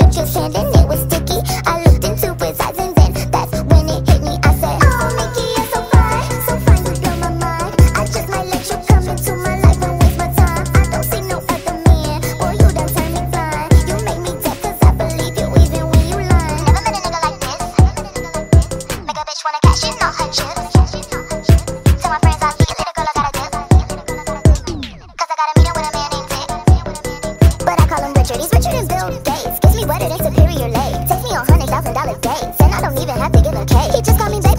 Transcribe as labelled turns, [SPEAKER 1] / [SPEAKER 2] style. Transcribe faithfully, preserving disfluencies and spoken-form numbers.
[SPEAKER 1] touch his hand and it was sticky. I looked into his eyes and then that's when it hit me. I said, oh, Mickey, you're so fine, so fine, you blow my mind. I just might let you come into my life and waste my time. I don't see no other man, boy, you done turned me blind. You make me dead cause I believe you even when you lying. Never met a nigga like this. Make a bitch wanna cash in on her chips. Tell my friends I'll be a little girl, I gotta dip. Cause I got a meeting with a man named Dick. But I call him Richard, he's richer than Bill Gates. Gives me wetter than Superior Lake. Takes me on hundred thousand dollar dates, and I don't even have to give a cake. He just called me back.